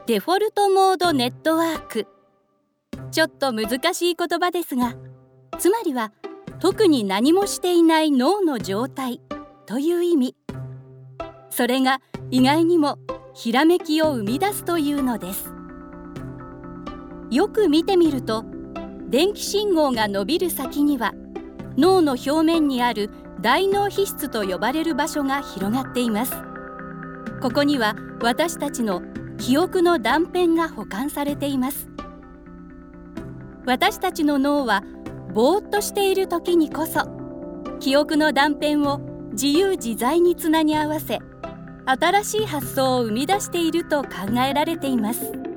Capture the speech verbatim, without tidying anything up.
デフォルトモードネットワーク。ちょっと難しい言葉ですが、つまりは特に何もしていない脳の状態という意味。それが意外にもひらめきを生み出すというのです。よく見てみると、電気信号が伸びる先には脳の表面にある大脳皮質と呼ばれる場所が広がっています。ここには私たちの記憶の断片が保管されています。私たちの脳はぼーっとしている時にこそ記憶の断片を自由自在につなぎ合わせ、新しい発想を生み出していると考えられています。